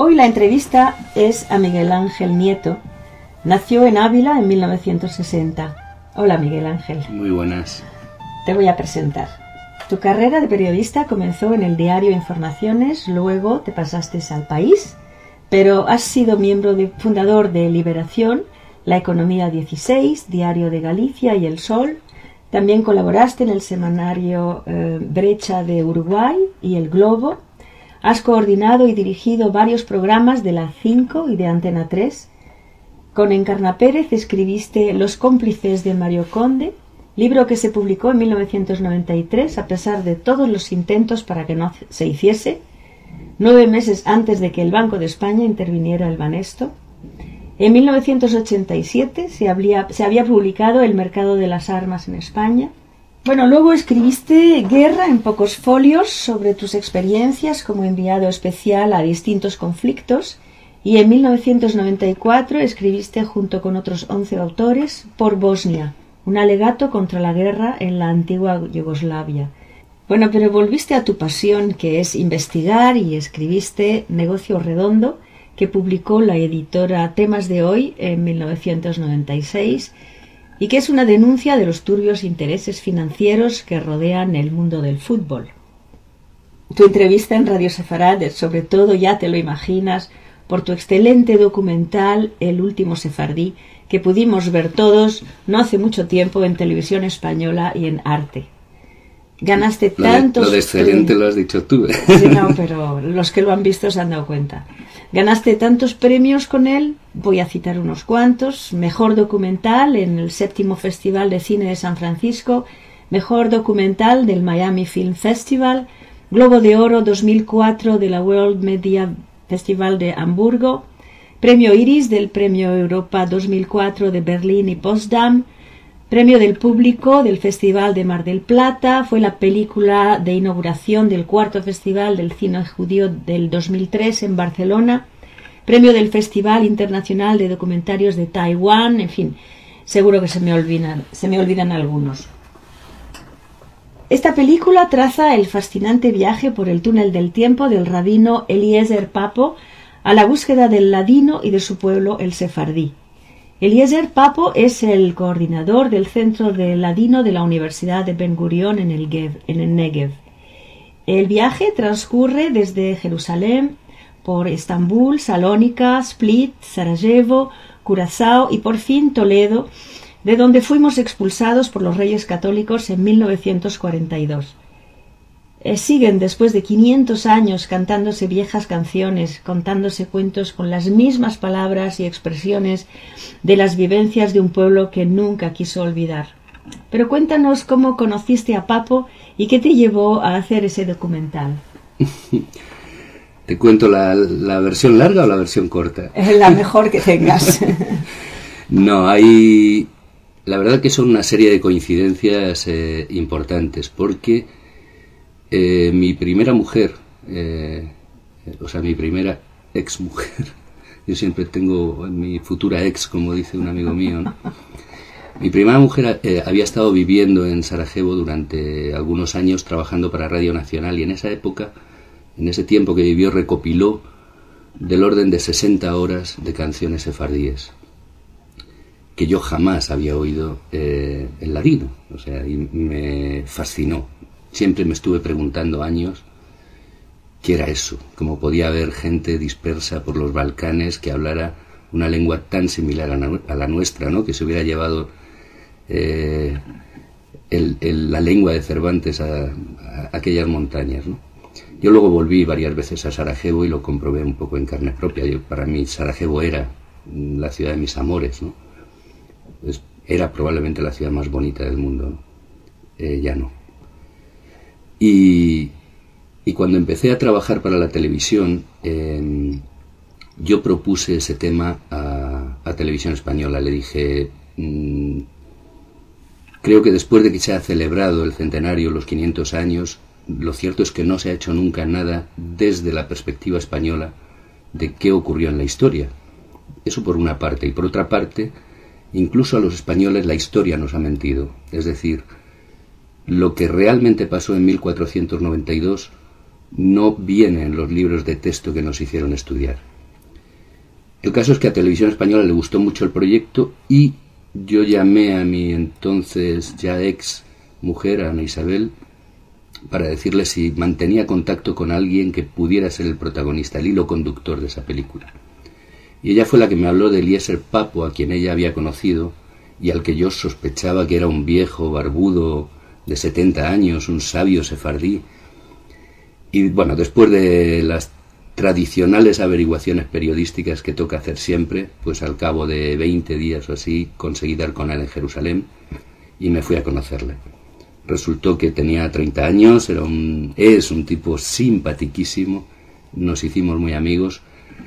Hoy la entrevista es a Miguel Ángel Nieto. Nació en Ávila en 1960. Hola, Miguel Ángel. Muy buenas. Te voy a presentar. Tu carrera de periodista comenzó en el diario Informaciones, luego te pasaste al País, pero has sido fundador de Liberación, La Economía 16, Diario de Galicia y El Sol. También colaboraste en el semanario Brecha de Uruguay y El Globo. Has coordinado y dirigido varios programas de la 5 y de Antena 3. Con Encarna Pérez escribiste Los cómplices de Mario Conde, libro que se publicó en 1993 a pesar de todos los intentos para que no se hiciese, 9 meses antes de que el Banco de España interviniera el Banesto. En 1987 se había publicado El mercado de las armas en España. Bueno, luego escribiste Guerra en pocos folios sobre tus experiencias como enviado especial a distintos conflictos y en 1994 escribiste junto con otros 11 autores Por Bosnia, un alegato contra la guerra en la antigua Yugoslavia. Bueno, pero volviste a tu pasión, que es investigar, y escribiste Negocio Redondo, que publicó la editora Temas de Hoy en 1996, y que es una denuncia de los turbios intereses financieros que rodean el mundo del fútbol. Tu entrevista en Radio Sefarad, sobre todo, ya te lo imaginas, por tu excelente documental El último sefardí, que pudimos ver todos no hace mucho tiempo en Televisión Española y en Arte. Ganaste tantos... Lo de excelente lo has dicho tú. Sí, no, pero los que lo han visto se han dado cuenta. Ganaste tantos premios con él, voy a citar unos cuantos: Mejor documental en el 7º Festival de Cine de San Francisco, Mejor documental del Miami Film Festival, Globo de Oro 2004 de la World Media Festival de Hamburgo, Premio Iris del Premio Europa 2004 de Berlín y Potsdam, Premio del Público del Festival de Mar del Plata, fue la película de inauguración del 4º Festival del Cine Judío del 2003 en Barcelona, Premio del Festival Internacional de Documentarios de Taiwán, en fin, seguro que se me olvidan algunos. Esta película traza el fascinante viaje por el túnel del tiempo del rabino Eliezer Papo a la búsqueda del ladino y de su pueblo, el sefardí. Eliezer Papo es el coordinador del Centro de Ladino de la Universidad de Ben Gurión en el Negev. El viaje transcurre desde Jerusalén, por Estambul, Salónica, Split, Sarajevo, Curazao y por fin Toledo, de donde fuimos expulsados por los Reyes Católicos en 1942. Siguen después de 500 años cantándose viejas canciones, contándose cuentos con las mismas palabras y expresiones de las vivencias de un pueblo que nunca quiso olvidar. Pero cuéntanos cómo conociste a Papo y qué te llevó a hacer ese documental. ¿Te cuento la versión larga o la versión corta? La mejor que tengas. No, hay... La verdad que son una serie de coincidencias importantes, porque mi primera mujer, mi primera ex-mujer, yo siempre tengo mi futura ex, como dice un amigo mío, ¿no? Mi primera mujer había estado viviendo en Sarajevo durante algunos años trabajando para Radio Nacional, y en esa época, en ese tiempo que vivió, recopiló del orden de 60 horas de canciones sefardíes que yo jamás había oído en ladino, y me fascinó. Siempre me estuve preguntando años qué era eso, cómo podía haber gente dispersa por los Balcanes que hablara una lengua tan similar a la nuestra, ¿no? Que se hubiera llevado la lengua de Cervantes a aquellas montañas, ¿no? Yo luego volví varias veces a Sarajevo y lo comprobé un poco en carne propia. Para mí Sarajevo era la ciudad de mis amores, ¿no? Era probablemente la ciudad más bonita del mundo, ¿no? Ya no. Y cuando empecé a trabajar para la televisión, yo propuse ese tema a Televisión Española. Le dije, creo que después de que se ha celebrado el centenario, los 500 años, lo cierto es que no se ha hecho nunca nada desde la perspectiva española de qué ocurrió en la historia. Eso por una parte. Y por otra parte, incluso a los españoles la historia nos ha mentido. Es decir, lo que realmente pasó en 1492 no viene en los libros de texto que nos hicieron estudiar. El caso es que a Televisión Española le gustó mucho el proyecto y yo llamé a mi entonces ya ex mujer, a Ana Isabel, para decirle si mantenía contacto con alguien que pudiera ser el protagonista, el hilo conductor de esa película. Y ella fue la que me habló de Eliezer Papo, a quien ella había conocido y al que yo sospechaba que era un viejo barbudo de 70 años, un sabio sefardí. Y bueno, después de las tradicionales averiguaciones periodísticas que toca hacer siempre, pues al cabo de 20 días o así conseguí dar con él en Jerusalén y me fui a conocerle. Resultó que tenía 30 años, es un tipo simpatiquísimo, nos hicimos muy amigos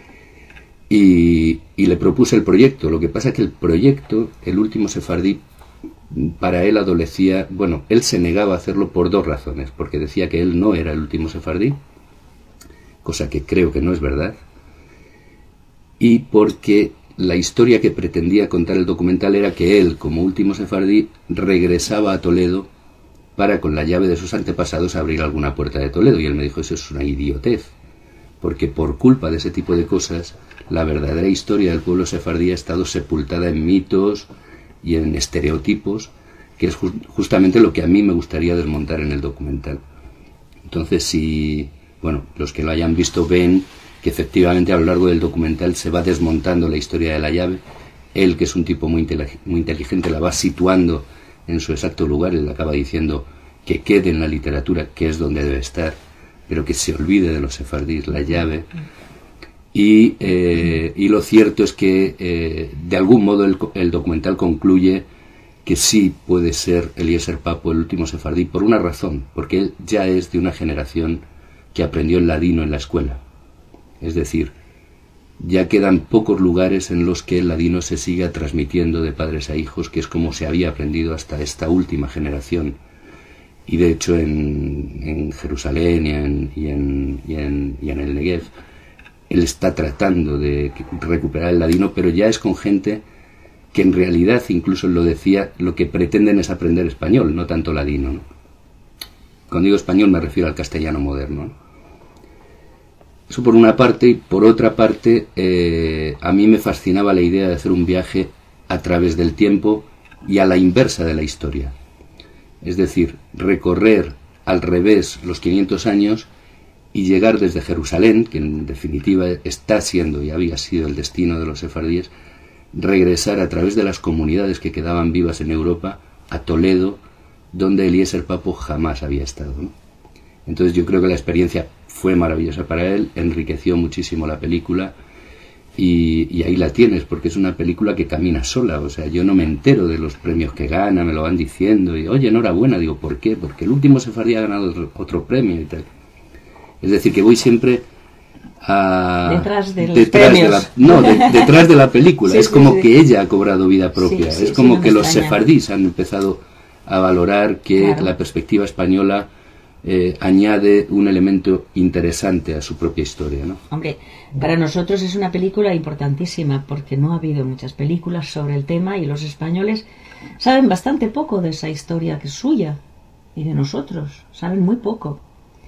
y le propuse el proyecto. Lo que pasa es que el proyecto, El último sefardí, para él adolecía, bueno, él se negaba a hacerlo por dos razones, porque decía que él no era el último sefardí, cosa que creo que no es verdad, y porque la historia que pretendía contar el documental era que él, como último sefardí, regresaba a Toledo para, con la llave de sus antepasados, abrir alguna puerta de Toledo. Y él me dijo, eso es una idiotez, porque por culpa de ese tipo de cosas, la verdadera historia del pueblo sefardí ha estado sepultada en mitos y en estereotipos, que es justamente lo que a mí me gustaría desmontar en el documental. Entonces, si, bueno, los que lo hayan visto ven que efectivamente a lo largo del documental se va desmontando la historia de la llave. Él, que es un tipo muy inteligente, la va situando en su exacto lugar y le acaba diciendo que quede en la literatura, que es donde debe estar, pero que se olvide de los sefardíes, la llave. Y lo cierto es que de algún modo el documental concluye que sí puede ser Eliezer Papo el último sefardí, por una razón, porque él ya es de una generación que aprendió el ladino en la escuela. Es decir, ya quedan pocos lugares en los que el ladino se siga transmitiendo de padres a hijos, que es como se había aprendido hasta esta última generación. Y de hecho en Jerusalén y en el Negev, él está tratando de recuperar el ladino, pero ya es con gente que en realidad, incluso él lo decía, lo que pretenden es aprender español, no tanto ladino, ¿no? Cuando digo español me refiero al castellano moderno, ¿no? Eso por una parte, y por otra parte, a mí me fascinaba la idea de hacer un viaje a través del tiempo y a la inversa de la historia. Es decir, recorrer al revés los 500 años y llegar desde Jerusalén, que en definitiva está siendo y había sido el destino de los sefardíes, regresar a través de las comunidades que quedaban vivas en Europa a Toledo, donde Eliezer Papo jamás había estado, ¿no? Entonces yo creo que la experiencia fue maravillosa para él, enriqueció muchísimo la película y ahí la tienes, porque es una película que camina sola. O sea, yo no me entero de los premios que gana, me lo van diciendo y oye, enhorabuena, digo, ¿por qué? Porque el último sefardí ha ganado otro premio y tal. Es decir, que voy siempre detrás de los premios. Detrás de la película. Sí, es como sí. que ella ha cobrado vida propia. Sí, es como no que los extraña. sefardíes han empezado a valorar que Claro. la perspectiva española añade un elemento interesante a su propia historia, ¿no? Hombre, para nosotros es una película importantísima porque no ha habido muchas películas sobre el tema y los españoles saben bastante poco de esa historia que es suya y de nosotros, saben muy poco.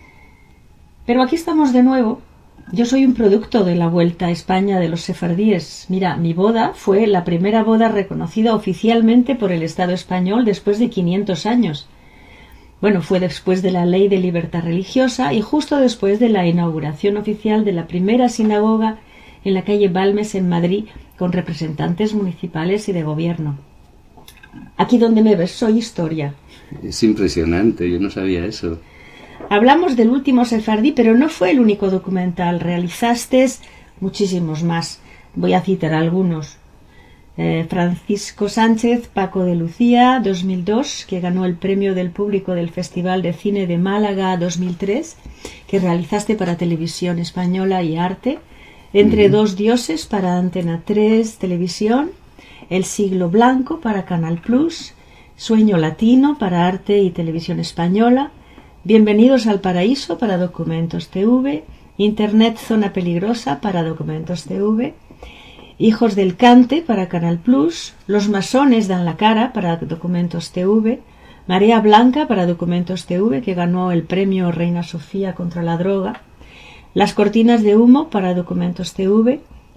Pero aquí estamos de nuevo. Yo soy un producto de la Vuelta a España de los sefardíes. Mira, mi boda fue la primera boda reconocida oficialmente por el Estado español después de 500 años. Bueno, fue después de la Ley de Libertad Religiosa y justo después de la inauguración oficial de la primera sinagoga en la calle Balmes en Madrid, con representantes municipales y de gobierno. Aquí donde me ves soy historia. Es impresionante, yo no sabía eso. Hablamos del último sefardí, pero no fue el único documental. Realizaste muchísimos más. Voy a citar algunos. Francisco Sánchez, Paco de Lucía, 2002, que ganó el premio del público del Festival de Cine de Málaga 2003, que realizaste para Televisión Española y Arte. Entre dos dioses para Antena 3 Televisión. El siglo blanco para Canal Plus. Sueño latino para Arte y Televisión Española. Bienvenidos al paraíso para Documentos TV. Internet Zona Peligrosa para Documentos TV. Hijos del Cante para Canal Plus, Los masones dan la cara para Documentos TV, Marea Blanca para Documentos TV, que ganó el premio Reina Sofía contra la droga, Las cortinas de humo para Documentos TV,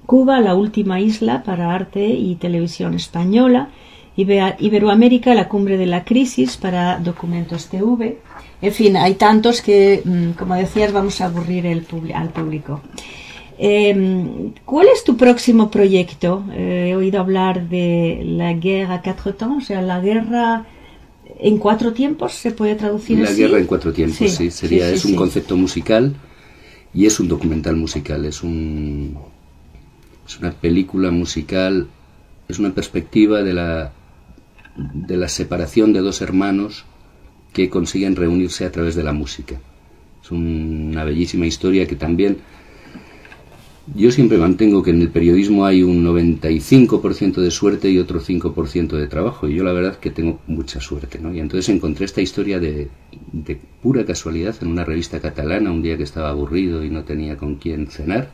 Cuba, la última isla para arte y televisión española. Iberoamérica, la cumbre de la crisis para Documentos TV. En fin, hay tantos que, como decías, vamos a aburrir al público. ¿Cuál es tu próximo proyecto? He oído hablar de la guerra à quatre temps, o sea, la guerra en 4 tiempos, ¿se puede traducir así? La guerra en 4 tiempos, sí. Es un concepto musical y es un documental musical, es una película musical, es una perspectiva de la separación de 2 hermanos que consiguen reunirse a través de la música. Es una bellísima historia que también... Yo siempre mantengo que en el periodismo hay un 95% de suerte y otro 5% de trabajo, y yo la verdad que tengo mucha suerte, ¿no? Y entonces encontré esta historia de pura casualidad en una revista catalana, un día que estaba aburrido y no tenía con quién cenar.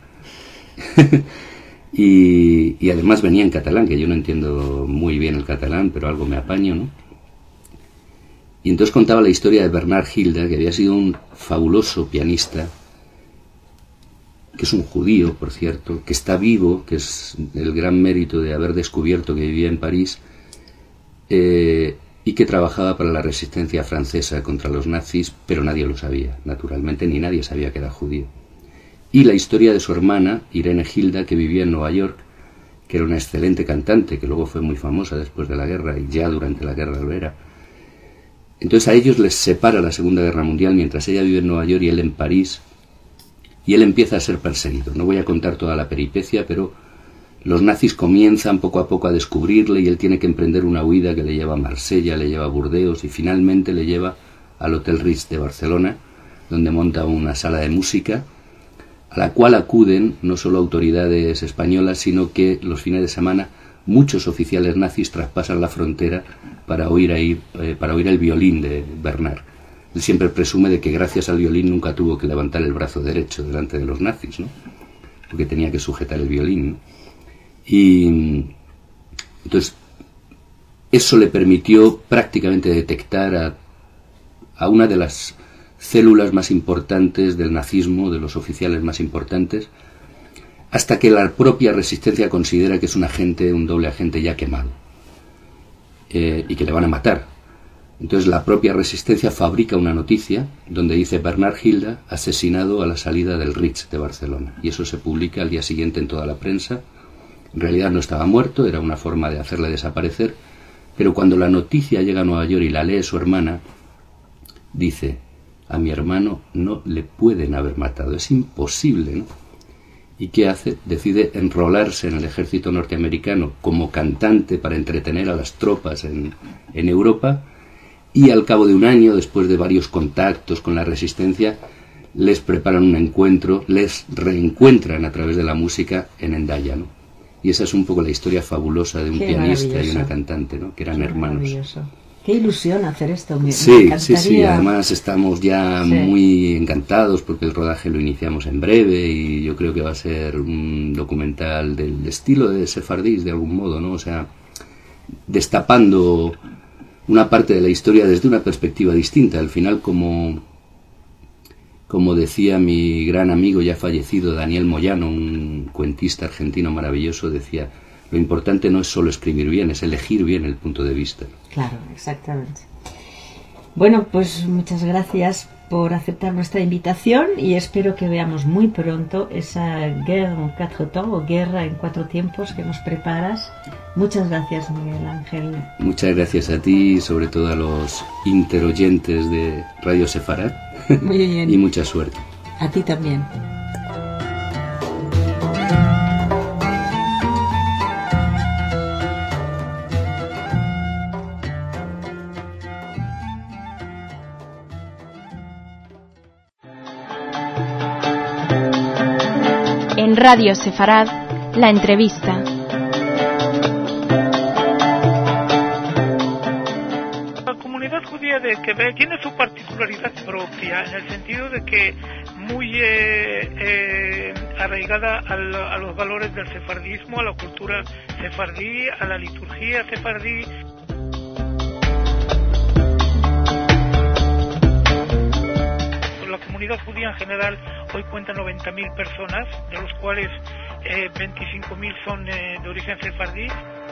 y además venía en catalán, que yo no entiendo muy bien el catalán, pero algo me apaño, ¿no? Y entonces contaba la historia de Bernard Hilda, que había sido un fabuloso pianista, que es un judío, por cierto, que está vivo, que es el gran mérito de haber descubierto que vivía en París, y que trabajaba para la resistencia francesa contra los nazis, pero nadie lo sabía, naturalmente, ni nadie sabía que era judío. Y la historia de su hermana, Irene Hilda, que vivía en Nueva York, que era una excelente cantante, que luego fue muy famosa después de la guerra, y ya durante la guerra lo era. Entonces a ellos les separa la Segunda Guerra Mundial, mientras ella vive en Nueva York y él en París, y él empieza a ser perseguido. No voy a contar toda la peripecia, pero los nazis comienzan poco a poco a descubrirle y él tiene que emprender una huida que le lleva a Marsella, le lleva a Burdeos y finalmente le lleva al Hotel Ritz de Barcelona, donde monta una sala de música a la cual acuden no solo autoridades españolas, sino que los fines de semana muchos oficiales nazis traspasan la frontera para oír el violín de Bernard. Él siempre presume de que gracias al violín nunca tuvo que levantar el brazo derecho delante de los nazis, ¿no? Porque tenía que sujetar el violín, ¿no? Y entonces eso le permitió prácticamente detectar a una de las células más importantes del nazismo, de los oficiales más importantes, hasta que la propia resistencia considera que es un doble agente ya quemado, y que le van a matar. Entonces la propia resistencia fabrica una noticia donde dice Bernard Hilda asesinado a la salida del Ritz de Barcelona, y eso se publica al día siguiente en toda la prensa. En realidad no estaba muerto, era una forma de hacerle desaparecer, pero cuando la noticia llega a Nueva York y la lee su hermana, dice: a mi hermano no le pueden haber matado, es imposible, ¿no? ¿Y qué hace? Decide enrolarse en el ejército norteamericano como cantante para entretener a las tropas en Europa. Y al cabo de un año, después de varios contactos con la resistencia, les preparan un encuentro, les reencuentran a través de la música en Hendaya, ¿no? Y esa es un poco la historia fabulosa de un pianista y una cantante, ¿no? Que eran hermanos. Maravilloso. Qué ilusión hacer esto. Sí. Además estamos ya muy encantados porque el rodaje lo iniciamos en breve y yo creo que va a ser un documental del estilo de Sefardís, de algún modo, ¿no? O sea, destapando una parte de la historia desde una perspectiva distinta. Al final, como decía mi gran amigo ya fallecido Daniel Moyano, un cuentista argentino maravilloso, decía: lo importante no es solo escribir bien, es elegir bien el punto de vista. Claro, exactamente. Bueno, pues muchas gracias por aceptar nuestra invitación y espero que veamos muy pronto esa guerra en 4 temps o guerra en 4 tiempos que nos preparas. Muchas gracias, Miguel Ángel. Muchas gracias a ti y sobre todo a los interoyentes de Radio Sefarad. Muy bien. Y mucha suerte. A ti también. En Radio Sefarad, la entrevista. La comunidad judía de Quebec tiene su particularidad propia, en el sentido de que muy arraigada a los valores del sefardismo, a la cultura sefardí, a la liturgia sefardí. La comunidad judía en general hoy cuenta 90.000 personas, de los cuales 25.000 son de origen sefardí.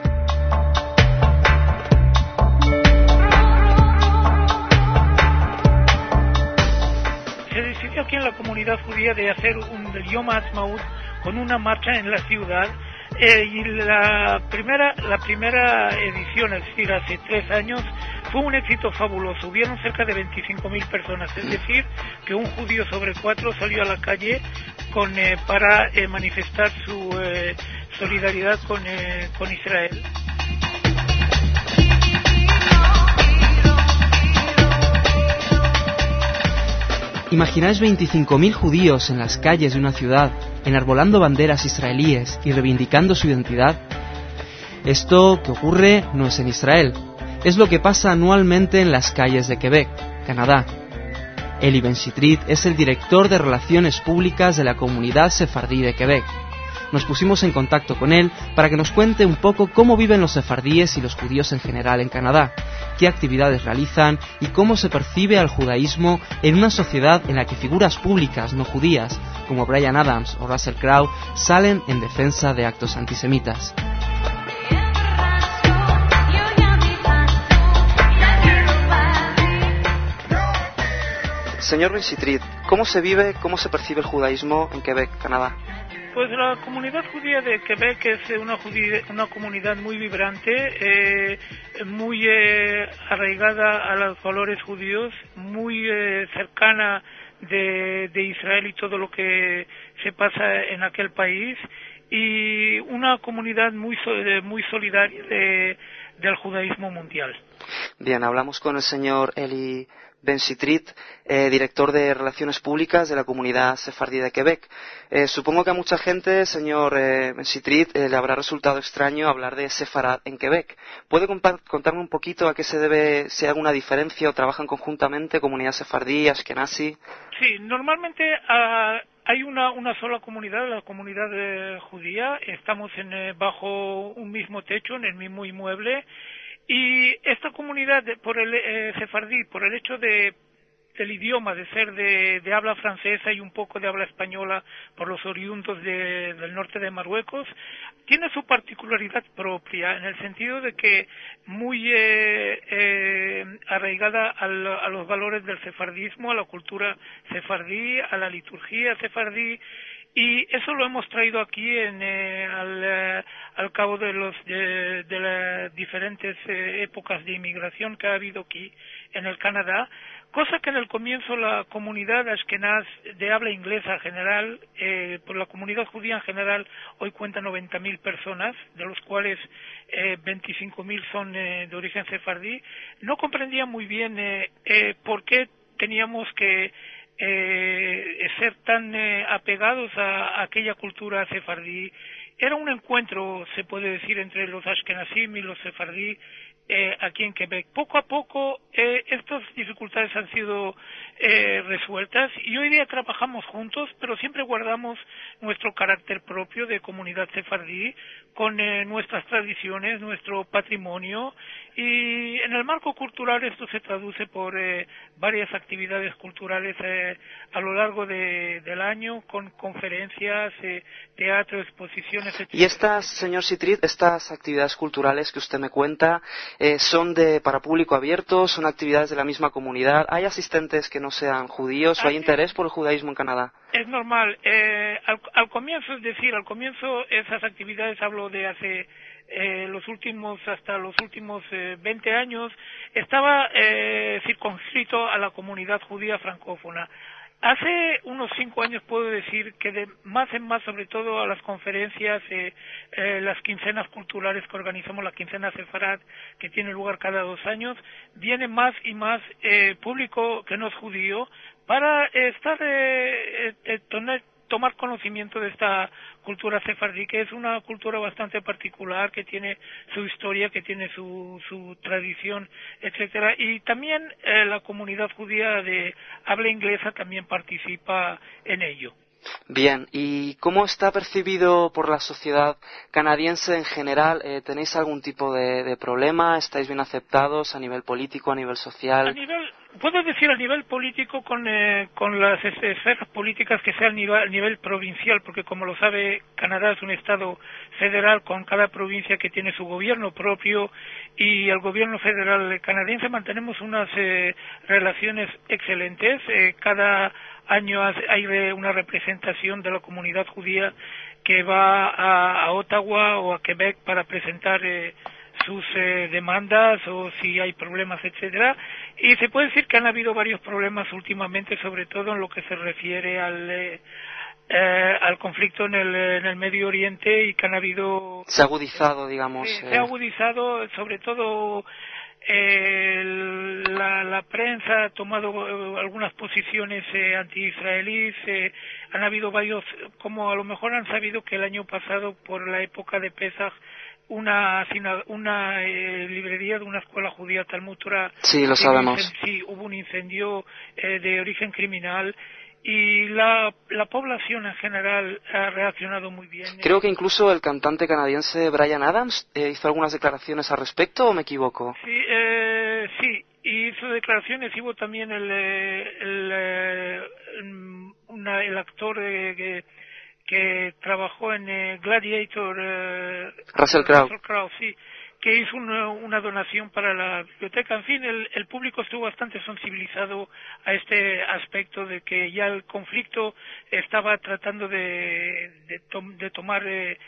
Se decidió aquí en la comunidad judía de hacer el Yom HaAtzmaut con una marcha en la ciudad, y la primera edición, es decir, hace 3 años, fue un éxito fabuloso. Hubieron cerca de 25.000 personas, es decir, que un judío sobre 4 salió a la calle para manifestar su solidaridad con Israel. ¿Imagináis 25.000 judíos en las calles de una ciudad, enarbolando banderas israelíes y reivindicando su identidad? Esto que ocurre no es en Israel, es lo que pasa anualmente en las calles de Quebec, Canadá. Eli Ben-Sitrit es el director de Relaciones Públicas de la comunidad sefardí de Quebec. Nos pusimos en contacto con él para que nos cuente un poco cómo viven los sefardíes y los judíos en general en Canadá, qué actividades realizan y cómo se percibe al judaísmo en una sociedad en la que figuras públicas no judías, como Bryan Adams o Russell Crowe, salen en defensa de actos antisemitas. Señor Ben-Sitrit, ¿cómo se vive, cómo se percibe el judaísmo en Quebec, Canadá? Pues la comunidad judía de Quebec es una comunidad muy vibrante, muy arraigada a los valores judíos, muy cercana de Israel y todo lo que se pasa en aquel país, y una comunidad muy solidaria del judaísmo mundial. Bien, hablamos con el señor Eli Ben-Sitrit, director de Relaciones Públicas de la comunidad sefardí de Quebec. Supongo que a mucha gente, señor Ben-Sitrit, le habrá resultado extraño hablar de sefarad en Quebec. ¿Puede contarme un poquito a qué se debe, si hay alguna diferencia o trabajan conjuntamente comunidad sefardí, ashkenazi? Sí, normalmente hay una sola comunidad, la comunidad judía. Estamos bajo un mismo techo, en el mismo inmueble. Y esta comunidad, por el sefardí, por el hecho del idioma, de ser de habla francesa y un poco de habla española por los oriundos del norte de Marruecos, tiene su particularidad propia, en el sentido de que muy arraigada a los valores del sefardismo, a la cultura sefardí, a la liturgia sefardí. Y eso lo hemos traído aquí al cabo de las diferentes épocas de inmigración que ha habido aquí en el Canadá, cosa que en el comienzo la comunidad ashkenaz de habla inglesa general, por la comunidad judía en general, hoy cuenta 90.000 personas, de los cuales 25.000 son de origen sefardí, no comprendía muy bien por qué teníamos que ser tan apegados a aquella cultura sefardí. Era un encuentro, se puede decir, entre los ashkenazim y los sefardí aquí en Quebec. Poco a poco estas dificultades han sido resueltas y hoy día trabajamos juntos, pero siempre guardamos nuestro carácter propio de comunidad sefardí con nuestras tradiciones, nuestro patrimonio, y en el marco cultural esto se traduce por varias actividades culturales a lo largo del año, con conferencias, teatro, exposiciones, etc. Y estas, señor Sitrit, estas actividades culturales que usted me cuenta, ¿son para público abierto? ¿Son actividades de la misma comunidad? ¿Hay asistentes que no sean judíos o hay interés por el judaísmo en Canadá? Es normal. Al comienzo esas actividades, hablo de hace hasta los últimos 20 años, estaba circunscrito a la comunidad judía francófona. Hace unos 5 años puedo decir que de más en más, sobre todo a las conferencias, las quincenas culturales que organizamos, la quincena sefarad, que tiene lugar cada 2 años, viene más y más público que no es judío para tomar conocimiento de esta cultura sefardí, que es una cultura bastante particular, que tiene su historia, que tiene su tradición, etcétera. Y también la comunidad judía de habla inglesa también participa en ello. Bien, ¿y cómo está percibido por la sociedad canadiense en general? ¿Tenéis algún tipo de problema? ¿Estáis bien aceptados a nivel político, a nivel social? puedo decir a nivel político con las esferas políticas que sea a nivel provincial, porque como lo sabe, Canadá es un estado federal con cada provincia que tiene su gobierno propio, y el gobierno federal canadiense mantenemos unas relaciones excelentes. Cada año hay una representación de la comunidad judía que va a Ottawa o a Quebec para presentar sus demandas o si hay problemas, etcétera, y se puede decir que han habido varios problemas últimamente, sobre todo en lo que se refiere al conflicto en el Medio Oriente, y que han habido... Se ha agudizado, digamos. Se ha agudizado, sobre todo la prensa ha tomado algunas posiciones anti-israelíes. Han habido varios, como a lo mejor han sabido que el año pasado, por la época de Pesach, una librería de una escuela judía, Talmud Torah, sí, lo sabemos. Sí, hubo un incendio de origen criminal, y la población en general ha reaccionado muy bien. Creo que incluso el cantante canadiense Bryan Adams hizo algunas declaraciones al respecto, ¿o me equivoco? Sí, sí, hizo declaraciones. Hubo también el actor que trabajó en Gladiator, Russell Crowe, sí, que hizo una donación para la biblioteca. En fin, el público estuvo bastante sensibilizado a este aspecto de que ya el conflicto estaba tratando de tomar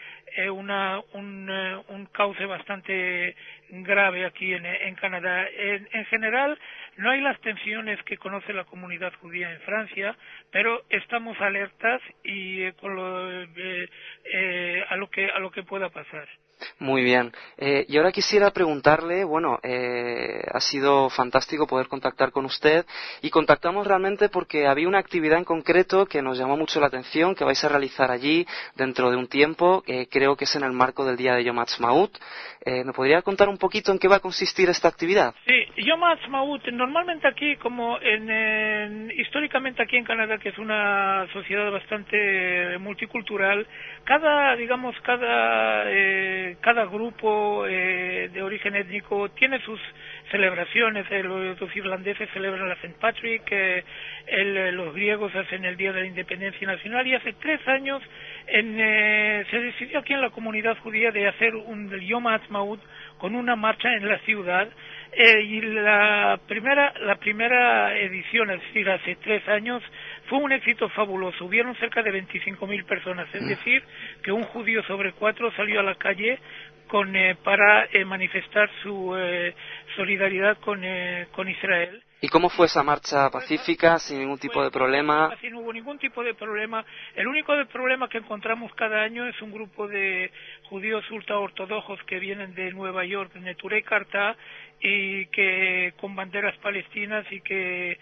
un cauce bastante grave aquí en Canadá. En general, no hay las tensiones que conoce la comunidad judía en Francia, pero estamos alertas y con a lo que pueda pasar. Muy bien. Y ahora quisiera preguntarle, bueno, ha sido fantástico poder contactar con usted, y contactamos realmente porque había una actividad en concreto que nos llamó mucho la atención, que vais a realizar allí dentro de un tiempo, creo que es en el marco del día de Yom Ha'atzmaut. ¿Me podría contar un poquito en qué va a consistir esta actividad? Sí, Yom Ha'atzmaut, normalmente aquí, como históricamente aquí en Canadá, que es una sociedad bastante multicultural, cada grupo de origen étnico tiene sus celebraciones. Los irlandeses celebran la St. Patrick, los griegos hacen el Día de la Independencia Nacional, y hace 3 años se decidió aquí en la comunidad judía de hacer un Yom Ha'atzmaut con una marcha en la ciudad, y la primera edición, es decir, hace 3 años, fue un éxito fabuloso. Hubieron cerca de 25.000 personas, es decir, que un judío sobre 4 salió a la calle para manifestar su solidaridad con Israel. ¿Y cómo fue esa marcha pacífica, sin ningún tipo de problema? Así no hubo ningún tipo de problema. El único problema que encontramos cada año es un grupo de judíos ultraortodoxos que vienen de Nueva York, de Neturei Karta, y que con banderas palestinas, y que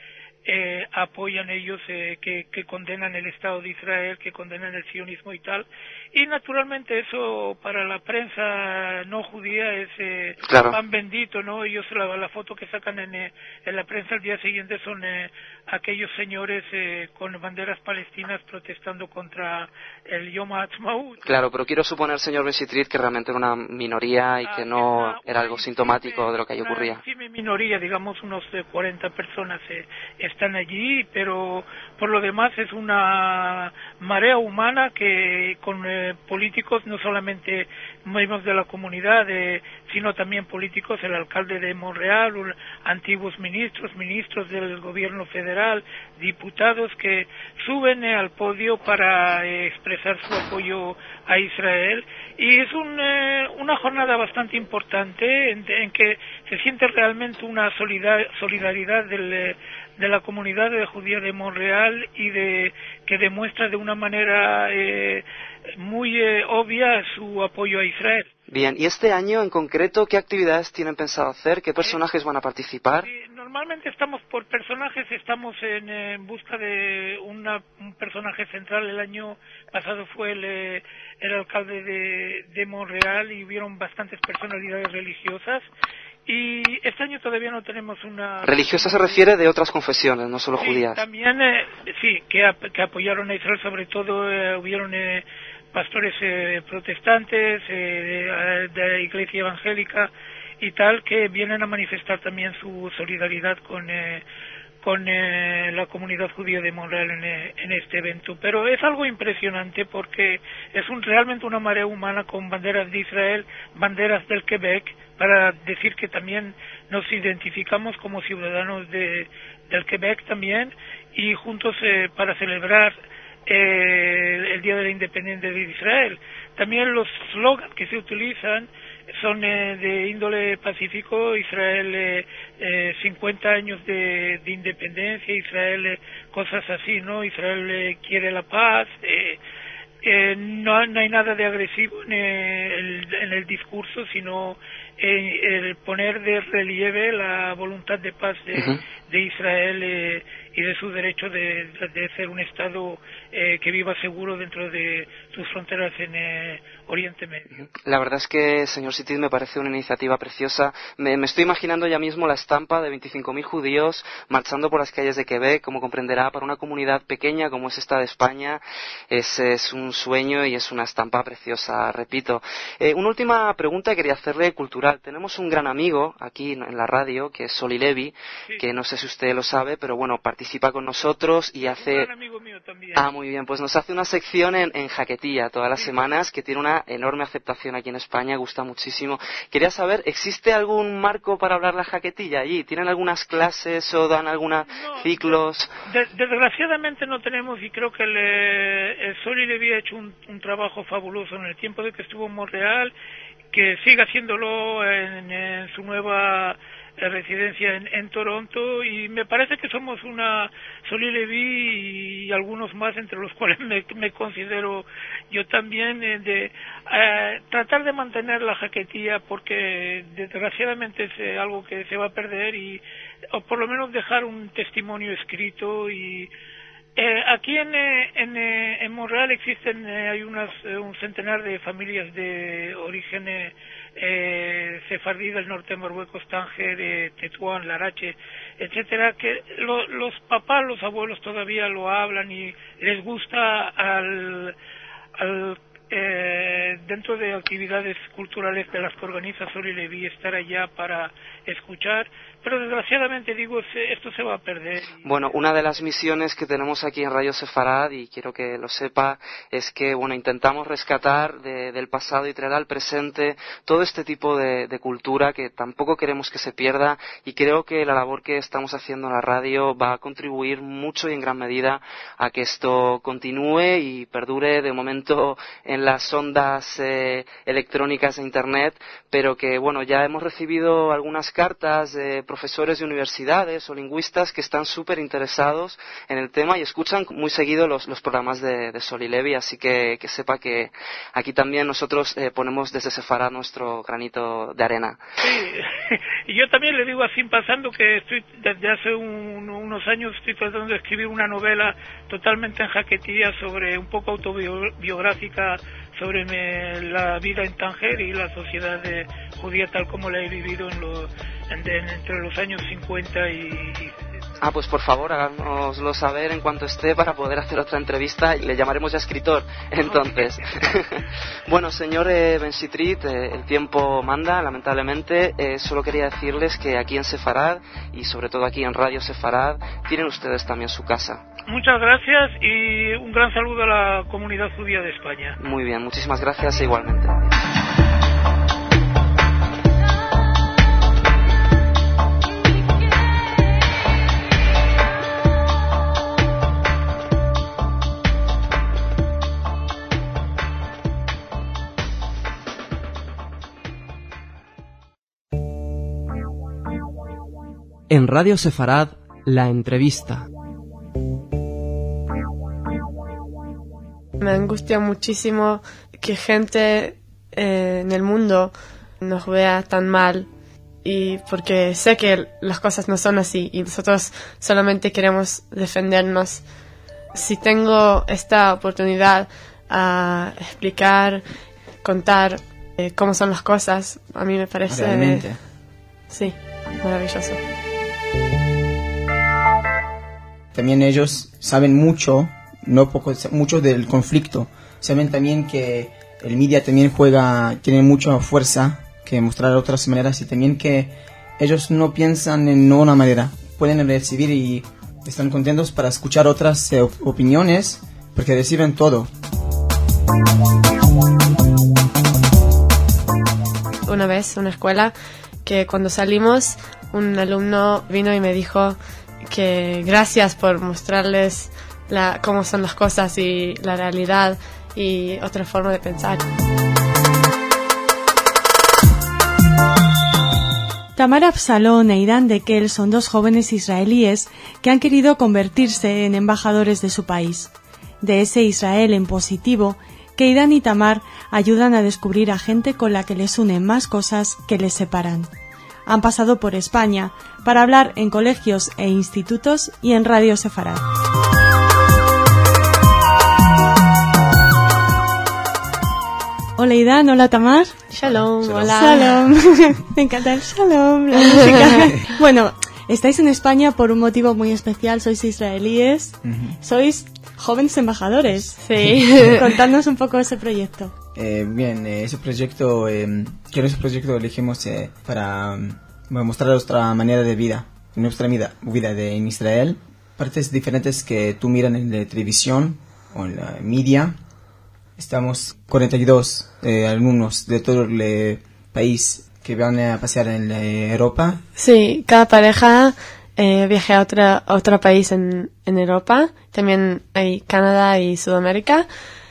apoyan ellos, que condenan el Estado de Israel, que condenan el sionismo y tal. Y naturalmente eso para la prensa no judía es claro, pan bendito, ¿no? Ellos la foto que sacan en la prensa al día siguiente son aquellos señores con banderas palestinas protestando contra el Yom Ha'atzmaut. Claro, pero quiero suponer, señor Ben-Sitrit, que realmente era una minoría y que no era algo sintomático de lo que allí ocurría. Sí, mi minoría, digamos unos 40 personas están allí, pero por lo demás es una marea humana que con políticos, no solamente miembros de la comunidad, sino también políticos, el alcalde de Montreal, antiguos ministros del gobierno federal, diputados que suben al podio para expresar su apoyo a Israel. Y es una jornada bastante importante en que se siente realmente una solidaridad de la comunidad judía de Montreal, y que demuestra de una manera muy obvia su apoyo a Israel. Bien, y este año en concreto, ¿qué actividades tienen pensado hacer? ¿Qué personajes van a participar? Normalmente estamos por personajes, estamos en busca de un personaje central. El año pasado fue el alcalde de Montreal, y hubieron bastantes personalidades religiosas. Y este año todavía no tenemos una... Religiosa se refiere de otras confesiones, no solo judías. También, sí, que apoyaron a Israel, sobre todo hubieron pastores protestantes de la Iglesia Evangélica, y tal, que vienen a manifestar también su solidaridad con la comunidad judía de Montreal en este evento. Pero es algo impresionante porque es realmente una marea humana con banderas de Israel, banderas del Quebec, para decir que también nos identificamos como ciudadanos del Quebec también, y juntos para celebrar el Día de la Independencia de Israel. También los slogans que se utilizan son de índole pacífico. Israel 50 años de independencia, Israel cosas así, ¿no? Israel quiere la paz. No hay nada de agresivo en el discurso, sino el poner de relieve la voluntad de paz de Israel y de su derecho de ser un Estado que viva seguro dentro de sus fronteras en Oriente Medio. La verdad es que, señor Sittit, me parece una iniciativa preciosa. Me estoy imaginando ya mismo la estampa de 25.000 judíos marchando por las calles de Quebec. Como comprenderá, para una comunidad pequeña como es esta de España, es un sueño y es una estampa preciosa, repito. Una última pregunta que quería hacerle cultural. Tenemos un gran amigo aquí en la radio, que es Soli Levi, sí, que no sé si usted lo sabe, pero bueno, participa con nosotros y hace... Un gran amigo mío también. Ah, muy bien, pues nos hace una sección en jaquetilla todas las semanas, que tiene una enorme aceptación aquí en España, gusta muchísimo. Quería saber, ¿existe algún marco para hablar la jaquetilla allí? ¿Tienen algunas clases o dan algunos ciclos? Desgraciadamente no tenemos, y creo que el Soli Levi ha hecho un trabajo fabuloso en el tiempo de que estuvo en Montreal, que siga haciéndolo en su nueva residencia en Toronto, y me parece que somos una Soli Levi y algunos más, entre los cuales me considero yo también, de tratar de mantener la jaquetía, porque desgraciadamente es algo que se va a perder, o por lo menos dejar un testimonio escrito. Y aquí en Montreal existen hay un centenar de familias de origen sefardí del norte de Marruecos, Tánger, Tetuán, Larache, etcétera, que los papás, los abuelos todavía lo hablan y les gusta dentro de actividades culturales de las que organiza Soli Levi estar allá para escuchar, pero desgraciadamente digo, esto se va a perder. Bueno, una de las misiones que tenemos aquí en Radio Sefarad, y quiero que lo sepa, es que bueno, intentamos rescatar del pasado y traer al presente todo este tipo de cultura que tampoco queremos que se pierda, y creo que la labor que estamos haciendo en la radio va a contribuir mucho y en gran medida a que esto continúe y perdure de momento en las ondas electrónicas de Internet, pero que bueno, ya hemos recibido algunas cartas de profesores de universidades o lingüistas que están súper interesados en el tema y escuchan muy seguido los programas de Soli Levi, así que sepa que aquí también nosotros ponemos desde Sefarad nuestro granito de arena. Sí, y yo también le digo así pasando que estoy desde hace unos años estoy tratando de escribir una novela totalmente en jaquetía, sobre un poco autobiográfica, sobre la vida en Tánger y la sociedad judía tal como la he vivido entre los años 50 y... Ah, pues por favor, háganoslo saber en cuanto esté para poder hacer otra entrevista y le llamaremos ya escritor, entonces. Bueno, señor Ben Sitrit, el tiempo manda, lamentablemente. Solo quería decirles que aquí en Sefarad, y sobre todo aquí en Radio Sefarad, tienen ustedes también su casa. Muchas gracias y un gran saludo a la comunidad judía de España. Muy bien, muchísimas gracias e igualmente. En Radio Sefarad, la entrevista. Me angustia muchísimo que gente en el mundo nos vea tan mal, y porque sé que las cosas no son así y nosotros solamente queremos defendernos. Si tengo esta oportunidad a explicar, contar cómo son las cosas, a mí me parece... Realmente. Sí, maravilloso. También ellos saben mucho, no poco, mucho del conflicto. Saben también que el media también tiene mucha fuerza que mostrar otras maneras y también que ellos no piensan en una manera, pueden recibir y están contentos para escuchar otras opiniones porque reciben todo. Una vez, una escuela, que cuando salimos, un alumno vino y me dijo que gracias por mostrarles cómo son las cosas y la realidad y otra forma de pensar. Tamar Absalón e Idan Dekel son dos jóvenes israelíes que han querido convertirse en embajadores de su país. De ese Israel en positivo, que Idan y Tamar ayudan a descubrir a gente con la que les unen más cosas que les separan. Han pasado por España para hablar en colegios e institutos y en Radio Sefarad. Hola Idan, hola Tamar. Shalom, hola. Shalom. Me encanta el shalom, la música. Bueno, estáis en España por un motivo muy especial, sois israelíes, sois jóvenes embajadores. Sí. Contadnos un poco ese proyecto. Bien, ese proyecto lo elegimos para mostrar nuestra manera de vida, nuestra vida en Israel, partes diferentes que tú miras en la televisión o en la media. Estamos 42 alumnos de todo el país que van a pasear en Europa. Sí, cada pareja viaja a otro país en Europa. También hay Canadá y Sudamérica.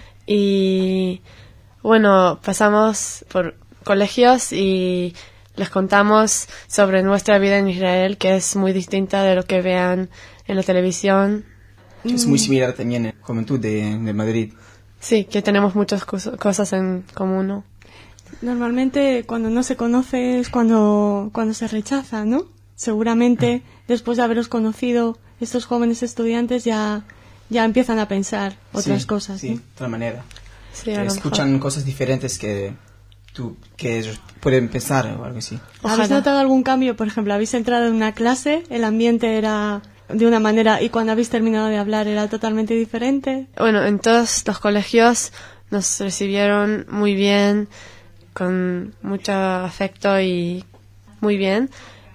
Y bueno, pasamos por colegios y les contamos sobre nuestra vida en Israel, que es muy distinta de lo que vean en la televisión. Es muy similar también a la juventud de Madrid. Sí, que tenemos muchas cosas en común, ¿no? Normalmente cuando no se conoce es cuando se rechaza, ¿no? Seguramente después de haberos conocido, estos jóvenes estudiantes ya empiezan a pensar otras cosas. Sí, ¿no? de otra manera. Sí, escuchan cosas diferentes que ellos pueden pensar o algo así. ¿Habéis notado algún cambio? Por ejemplo, habéis entrado en una clase, el ambiente era de una manera y cuando habéis terminado de hablar era totalmente diferente. Bueno, en todos los colegios nos recibieron muy bien, con mucho afecto y muy bien.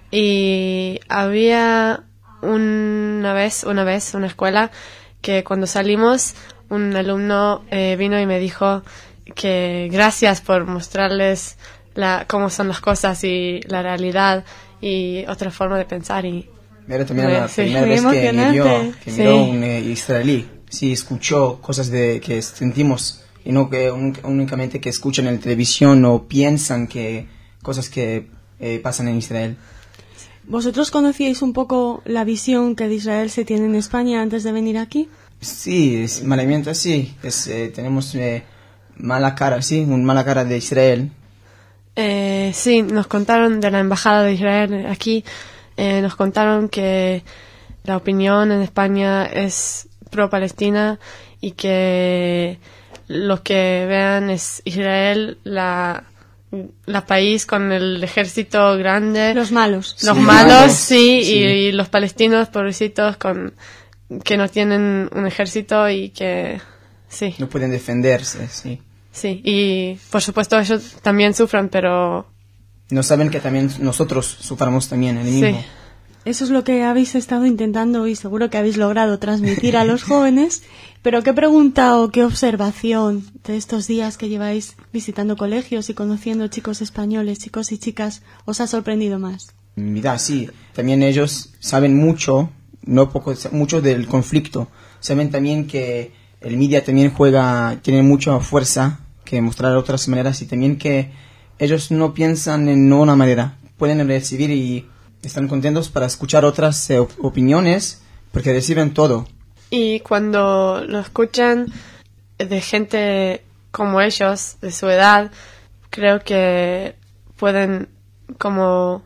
Y había una vez una escuela que cuando salimos un alumno vino y me dijo que gracias por mostrarles cómo son las cosas y la realidad y otra forma de pensar. Y era también la primera vez que miró un israelí. Sí, escuchó cosas que sentimos y no que únicamente que escuchan en la televisión o piensan que cosas que pasan en Israel. ¿Vosotros conocíais un poco la visión que de Israel se tiene en España antes de venir aquí? Sí, malamente sí. Tenemos mala cara, sí, una mala cara de Israel. Sí, nos contaron de la embajada de Israel aquí. Nos contaron que la opinión en España es pro-Palestina y que lo que vean es Israel, la país con el ejército grande. Los malos. Los malos, sí, sí. Y los palestinos, pobrecitos, que no tienen un ejército y que, sí. No pueden defenderse, sí. Sí, y por supuesto ellos también sufren, pero no saben que también nosotros suframos también el mismo. Sí. Eso es lo que habéis estado intentando y seguro que habéis logrado transmitir a los jóvenes. Pero ¿qué pregunta o qué observación de estos días que lleváis visitando colegios y conociendo chicos españoles, chicos y chicas, os ha sorprendido más? Mira, sí, también ellos saben mucho del conflicto. Saben también que el media también tiene mucha fuerza que mostrar otras maneras y también que ellos no piensan en una manera, pueden recibir y están contentos para escuchar otras opiniones porque reciben todo. Y cuando lo escuchan de gente como ellos, de su edad, creo que pueden como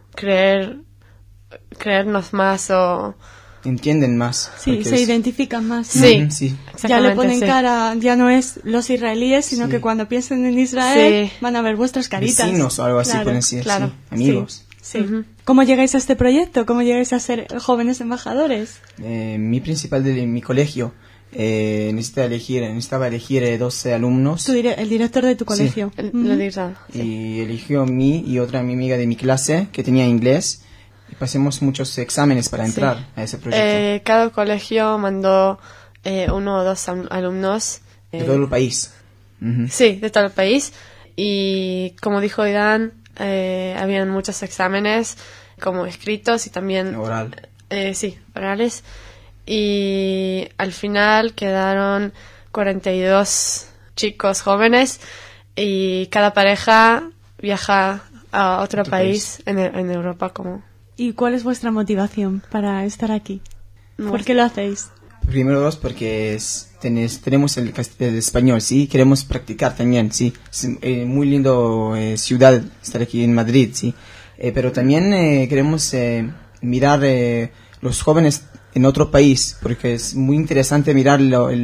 creernos más o entienden más. Sí, se identifican más, ¿no? Sí, sí. Ya le ponen cara, ya no es los israelíes, sino que cuando piensen en Israel van a ver vuestras caritas. Vecinos o algo así pueden ser, claro. Sí, amigos. Sí. ¿Cómo llegáis a este proyecto? ¿Cómo llegáis a ser jóvenes embajadores? Mi principal de mi colegio necesitaba elegir 12 alumnos. El director de tu colegio. Sí. Lo digo, sí. Y eligió a mí y otra mi amiga de mi clase que tenía inglés. Y pasamos muchos exámenes para entrar a ese proyecto. Cada colegio mandó 1 o 2 alumnos. De todo el país. Sí, de todo el país. Y como dijo Aidan, habían muchos exámenes como escritos y también Oral. Sí, orales. Y al final quedaron 42 chicos jóvenes y cada pareja viaja a otro país en Europa. ¿Y cuál es vuestra motivación para estar aquí? ¿Por qué lo hacéis? Primero dos, porque tenemos el español, sí, queremos practicar también, sí. Es muy lindo ciudad estar aquí en Madrid, sí. Pero también queremos mirar los jóvenes en otro país, porque es muy interesante mirar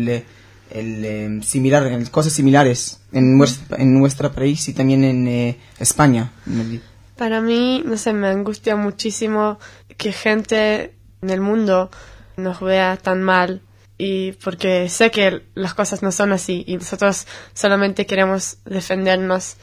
cosas similares en nuestro país y también en España. Para mí, no sé, me angustia muchísimo que gente en el mundo nos vea tan mal, y porque sé que las cosas no son así y nosotros solamente queremos defendernos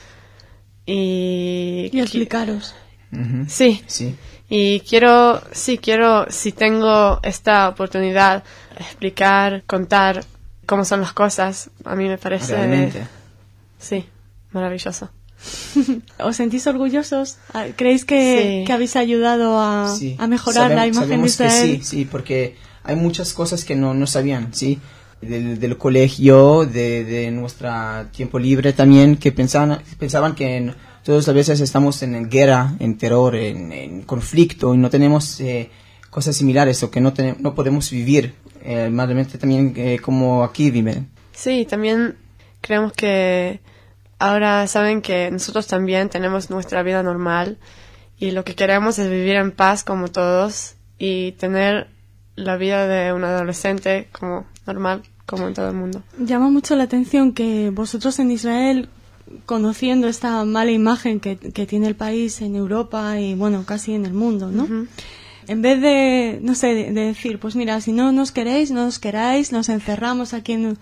y explicaros. Sí. Y quiero, si tengo esta oportunidad, explicar, contar cómo son las cosas. A mí me parece realmente sí, maravilloso. ¿Os sentís orgullosos? ¿Creéis que habéis ayudado a mejorar la imagen de Israel? Sí, porque hay muchas cosas que no sabían, sí, del colegio, de nuestro tiempo libre también, que pensaban que todas las veces estamos en guerra, en terror, en conflicto, y no tenemos cosas similares, o que no podemos vivir malamente también como aquí viven. Sí, también creemos que ahora saben que nosotros también tenemos nuestra vida normal y lo que queremos es vivir en paz como todos y tener la vida de un adolescente como normal, como en todo el mundo. Llama mucho la atención que vosotros en Israel, conociendo esta mala imagen que tiene el país en Europa y bueno, casi en el mundo, ¿no? En vez de, no sé, de decir, pues mira, si no nos queréis, no os queráis, nos encerramos aquí en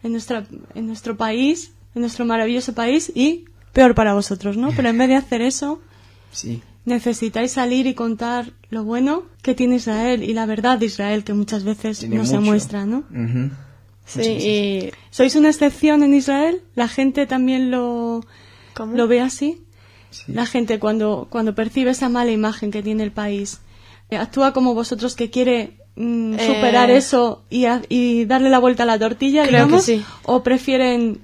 nuestro país, en nuestro maravilloso país, y peor para vosotros, ¿no? Pero en vez de hacer eso, sí, necesitáis salir y contar lo bueno que tiene Israel y la verdad de Israel, que muchas veces no se muestra, ¿no? Sí, y ¿sois una excepción en Israel? ¿La gente también lo ve así? Sí. La gente cuando percibe esa mala imagen que tiene el país, ¿actúa como vosotros, que quiere superar eso y darle la vuelta a la tortilla, creo digamos? que sí. ¿O prefieren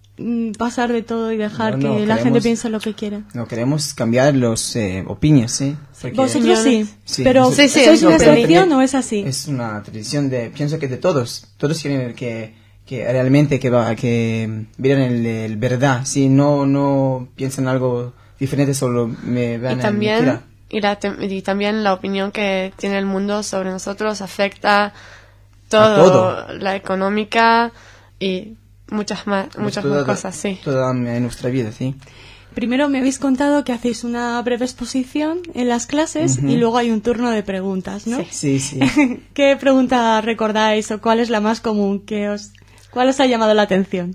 pasar de todo y dejar que la gente piense lo que quiere? No, queremos cambiar los opiniones, ¿sí? Porque vosotros sí, sí, pero ¿sois una excepción o es así? Es una tradición pienso que de todos quieren que realmente que vean el verdad, ¿sí? No piensan algo diferente, solo me vean mentira. Y también la opinión que tiene el mundo sobre nosotros afecta todo. La económica y muchas más cosas, sí. Toda nuestra vida, sí. Primero me habéis contado que hacéis una breve exposición en las clases y luego hay un turno de preguntas, ¿no? Sí. ¿Qué pregunta recordáis o cuál es la más común? ¿Cuál os ha llamado la atención?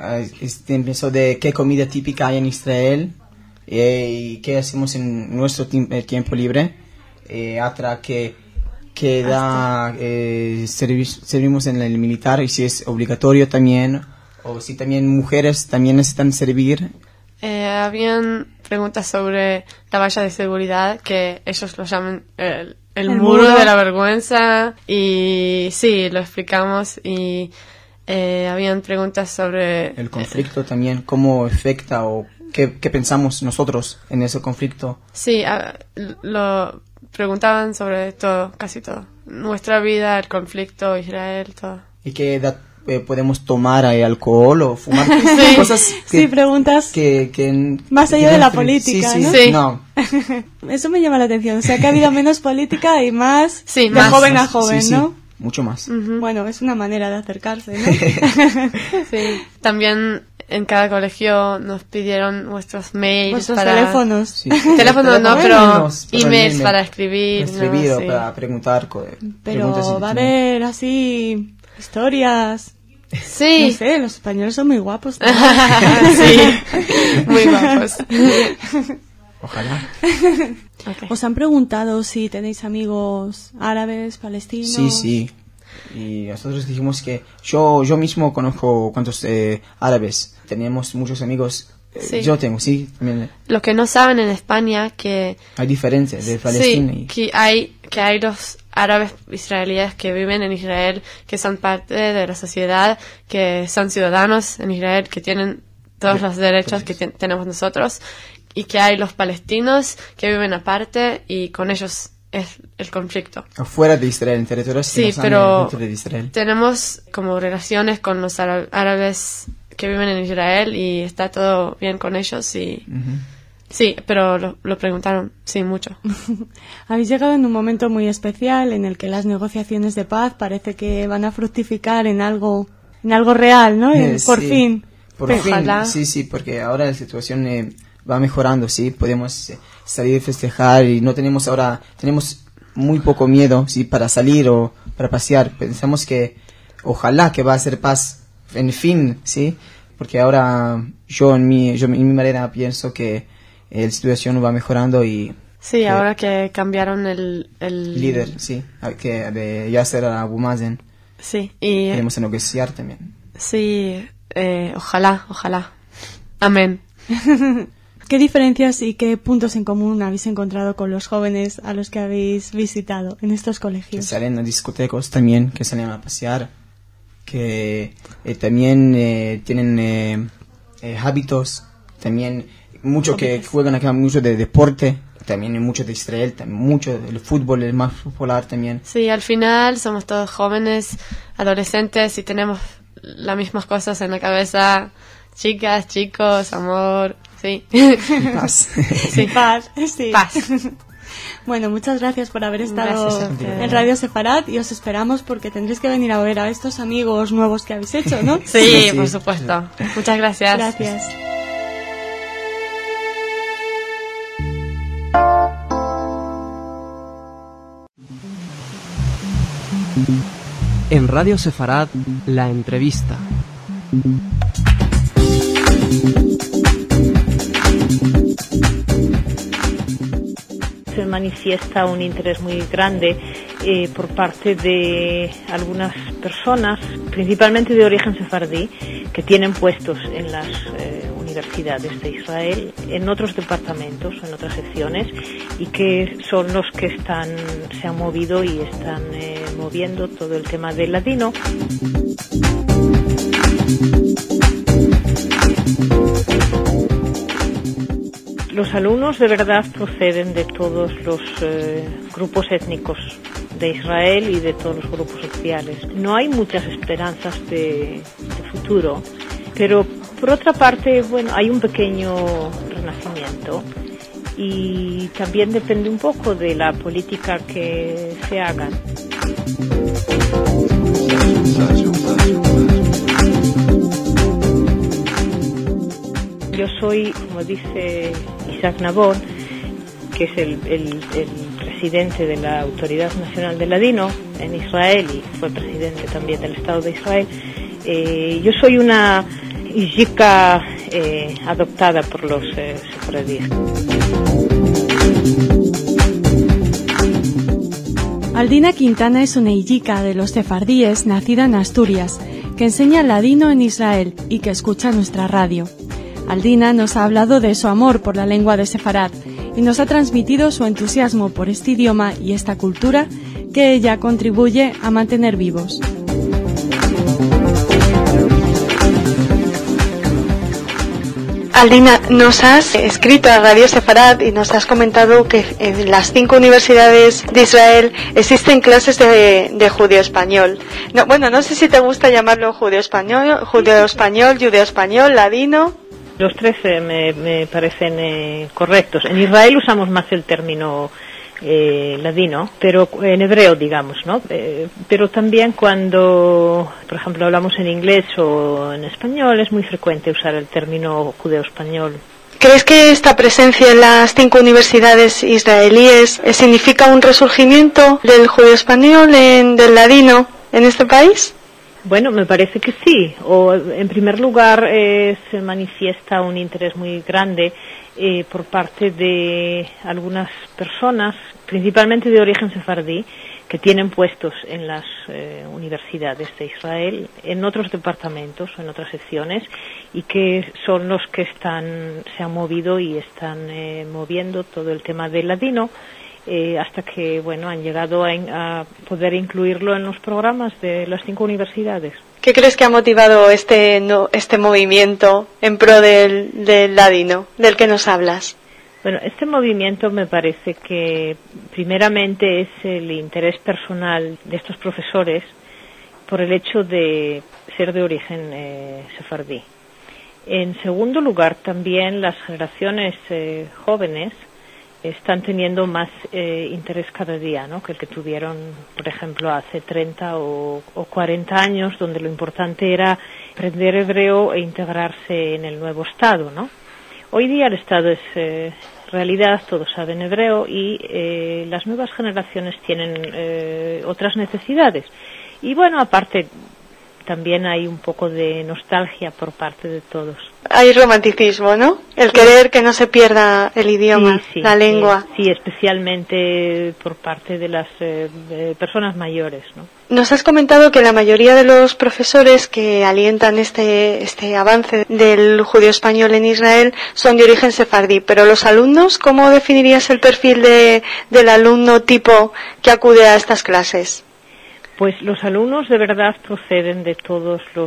Pienso de qué comida típica hay en Israel y qué hacemos en nuestro tiempo libre. Otra que servimos en el militar y si es obligatorio también, o si también mujeres también necesitan servir. Habían preguntas sobre la valla de seguridad, que ellos lo llaman el muro de la vergüenza, y sí, lo explicamos. Y habían preguntas sobre el conflicto también, cómo afecta o qué pensamos nosotros en ese conflicto. Sí, lo preguntaban sobre todo, casi todo. Nuestra vida, el conflicto, Israel, todo. ¿Y qué edad podemos tomar alcohol o fumar? Cosas preguntas que más allá de la política, ¿no? Sí. No. Eso me llama la atención. O sea, que ha habido menos política y más más joven a joven, ¿no? Mucho más. Bueno, es una manera de acercarse, ¿no? Sí. También en cada colegio nos pidieron nuestros mails, vuestros teléfonos. Sí. Teléfonos no, pero emails para escribir. O para preguntar. Pero va a haber así historias. Sí. No sé, los españoles son muy guapos. Sí, muy guapos. Ojalá. Okay. ¿Os han preguntado si tenéis amigos árabes, palestinos? Sí. Y nosotros dijimos que yo mismo conozco cuantos árabes. Tenemos muchos amigos. Sí. Yo tengo, sí. También. Lo que no saben en España que Hay diferencias de Palestina. sí, que hay los árabes israelíes que viven en Israel, que son parte de la sociedad, que son ciudadanos en Israel, que tienen todos los derechos que tenemos nosotros, y que hay los palestinos que viven aparte y con ellos es el conflicto. Afuera de Israel, en territorios que Sí, no están pero dentro de Israel. tenemos como relaciones con los árabes que viven en Israel y está todo bien con ellos y sí, pero lo preguntaron, sí, mucho. Habéis llegado en un momento muy especial en el que las negociaciones de paz parece que van a fructificar en algo real, ¿no? Por Sí. fin. Por Pero fin, ojalá. sí, porque ahora la situación va mejorando, sí, podemos salir a festejar y tenemos muy poco miedo, sí, para salir o para pasear. Pensamos que ojalá que va a ser paz, en fin, sí, porque ahora yo en mi manera pienso que la situación va mejorando y Sí, ahora que cambiaron el líder, sí, que de Yasser Abu Mazen, sí, y queremos negociar también. sí, ojalá. Amén. ¿Qué diferencias y qué puntos en común habéis encontrado con los jóvenes a los que habéis visitado en estos Que colegios? salen a discotecas también, que salen a pasear, que también tienen hábitos, también mucho que juegan acá, mucho de deporte, también mucho de Israel, también mucho del fútbol, el más popular también. Sí, al final somos todos jóvenes, adolescentes y tenemos las mismas cosas en la cabeza, chicas, chicos, amor, sí. Paz. Sí, Paz, sí. paz. Bueno, muchas gracias por haber estado Gracias a ti. en Radio Sefarad y os esperamos porque tendréis que venir a ver a estos amigos nuevos que habéis hecho, ¿no? Sí, Sí. por supuesto. Muchas gracias. Gracias. En Radio Sefarad, la entrevista. Se manifiesta un interés muy grande por parte de algunas personas, principalmente de origen sefardí, que tienen puestos en las universidades de Israel, en otros departamentos, en otras secciones, y que son los que se han movido y están moviendo todo el tema del ladino. Los alumnos de verdad proceden de todos los grupos étnicos de Israel y de todos los grupos sociales. No hay muchas esperanzas de futuro, pero por otra parte, bueno, hay un pequeño renacimiento y también depende un poco de la política que se haga. Yo soy, como dice Isaac Nabor, que es el presidente de la Autoridad Nacional del Ladino en Israel y fue presidente también del Estado de Israel. Yo soy una yika adoptada por los sefaradíes. Aldina Quintana es una yika de los sefardíes nacida en Asturias, que enseña ladino en Israel y que escucha nuestra radio. Aldina nos ha hablado de su amor por la lengua de Sefarad y nos ha transmitido su entusiasmo por este idioma y esta cultura que ella contribuye a mantener vivos. Aldina, nos has escrito a Radio Sefarad y nos has comentado que en las 5 universidades de Israel existen clases de judeo-español. No, bueno, no sé si te gusta llamarlo judeo-español, judeo-español, ladino. Los tres me parecen correctos. En Israel usamos más el término ladino, pero en hebreo, digamos, ¿no? Pero también cuando, por ejemplo, hablamos en inglés o en español, es muy frecuente usar el término judeo-español. ¿Crees que esta presencia en las 5 universidades israelíes significa un resurgimiento del judeo-español, del ladino, en este país? Bueno, me parece que sí. En primer lugar, se manifiesta un interés muy grande por parte de algunas personas, principalmente de origen sefardí, que tienen puestos en las universidades de Israel, en otros departamentos, en otras secciones, y que son los que se han movido y están moviendo todo el tema del ladino, hasta que han llegado a poder incluirlo en los programas de las 5 universidades. ¿Qué crees que ha motivado este movimiento en pro del ladino, del que nos hablas? Bueno, este movimiento me parece que primeramente es el interés personal de estos profesores por el hecho de ser de origen sefardí. En segundo lugar, también las generaciones jóvenes están teniendo más interés cada día, ¿no?, que el que tuvieron, por ejemplo, hace 30 o 40 años, donde lo importante era aprender hebreo e integrarse en el nuevo Estado, ¿no? Hoy día el Estado es realidad, todos saben hebreo y las nuevas generaciones tienen otras necesidades. Y aparte, también hay un poco de nostalgia por parte de todos. Hay romanticismo, ¿no? El querer que no se pierda el idioma, la lengua. Sí, especialmente por parte de las personas mayores, ¿no? Nos has comentado que la mayoría de los profesores que alientan este avance del judío español en Israel son de origen sefardí, pero los alumnos, ¿cómo definirías el perfil del alumno tipo que acude a estas clases? Pues los alumnos de verdad proceden de todos los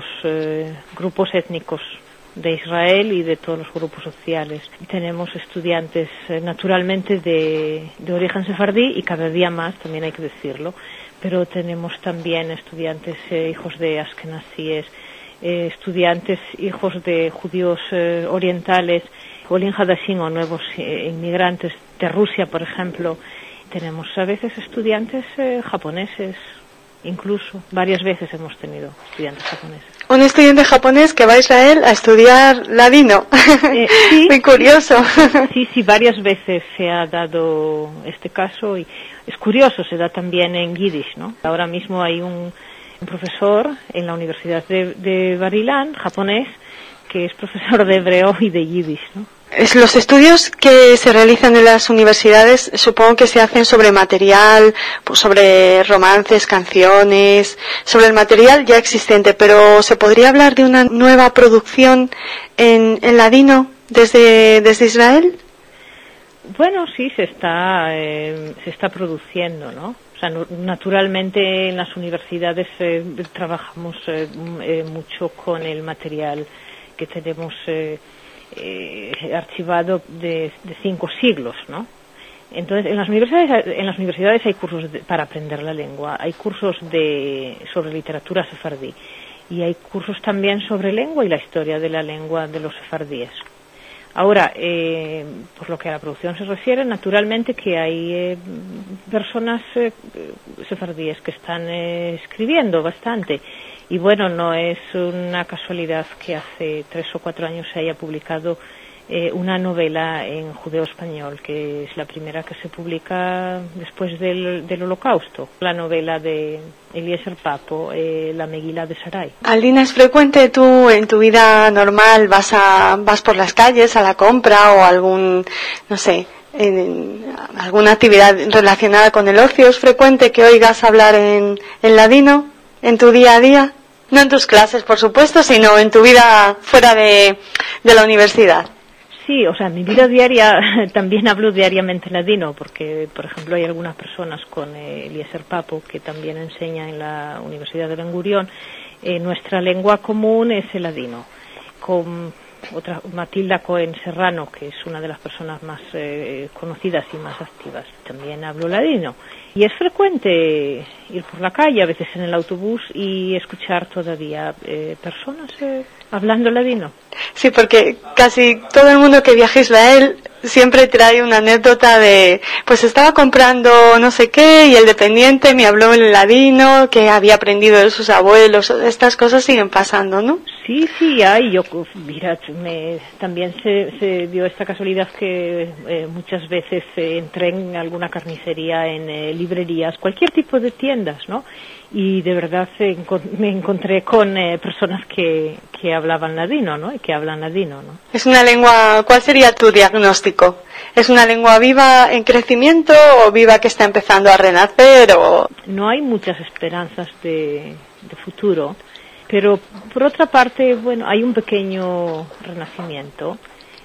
grupos étnicos de Israel y de todos los grupos sociales. Tenemos estudiantes naturalmente de origen sefardí y cada día más, también hay que decirlo, pero tenemos también estudiantes hijos de askenazíes, estudiantes hijos de judíos orientales, olin hadashim o nuevos inmigrantes de Rusia, por ejemplo. Tenemos a veces estudiantes japoneses. Incluso varias veces hemos tenido estudiantes japoneses. Un estudiante japonés que va a Israel a estudiar ladino. Sí, muy curioso. Sí, varias veces se ha dado este caso y es curioso, se da también en Yiddish, ¿no? Ahora mismo hay un profesor en la Universidad de Bar Ilan, japonés, que es profesor de hebreo y de Yiddish, ¿no? Los estudios que se realizan en las universidades supongo que se hacen sobre material, pues sobre romances, canciones, sobre el material ya existente, pero ¿se podría hablar de una nueva producción en ladino desde Israel? Bueno, sí, se está produciendo, ¿no? O sea, naturalmente en las universidades trabajamos mucho con el material que tenemos archivado de 5 siglos, ¿no? Entonces, en las universidades hay cursos para aprender la lengua, hay cursos sobre literatura sefardí y hay cursos también sobre lengua y la historia de la lengua de los sefardíes. Ahora, por lo que a la producción se refiere, naturalmente que hay personas sefardíes que están escribiendo bastante. Y no es una casualidad que hace 3 o 4 años se haya publicado una novela en judeo español, que es la primera que se publica después del Holocausto, la novela de Eliezer Papo, la Megilá de Sarai. Alina, ¿es frecuente tú en tu vida normal vas por las calles a la compra o alguna actividad relacionada con el ocio? ¿Es frecuente que oigas hablar en ladino en tu día a día? No en tus clases, por supuesto, sino en tu vida fuera de la universidad. Sí, o sea, en mi vida diaria también hablo diariamente ladino, porque, por ejemplo, hay algunas personas con Eliezer Papo, que también enseña en la Universidad de Ben Gurión. Nuestra lengua común es el ladino. Con otra, Matilda Cohen Serrano, que es una de las personas más conocidas y más activas, también hablo ladino. Y es frecuente ir por la calle, a veces en el autobús, y escuchar todavía personas hablando ladino. Sí, porque casi todo el mundo que viaja a Israel siempre trae una anécdota de, pues estaba comprando no sé qué y el dependiente me habló en ladino, que había aprendido de sus abuelos. Estas cosas siguen pasando, ¿no? Sí, hay. También se dio esta casualidad que muchas veces entré en alguna carnicería, en librerías, cualquier tipo de tienda. tiendas, ¿no? Y de verdad me encontré con personas que hablaban ladino, ¿no? Y que hablan ladino, ¿no? Es una lengua, ¿cuál sería tu diagnóstico? ¿Es una lengua viva en crecimiento o viva que está empezando a renacer? O... No hay muchas esperanzas de futuro, pero por otra parte, bueno, hay un pequeño renacimiento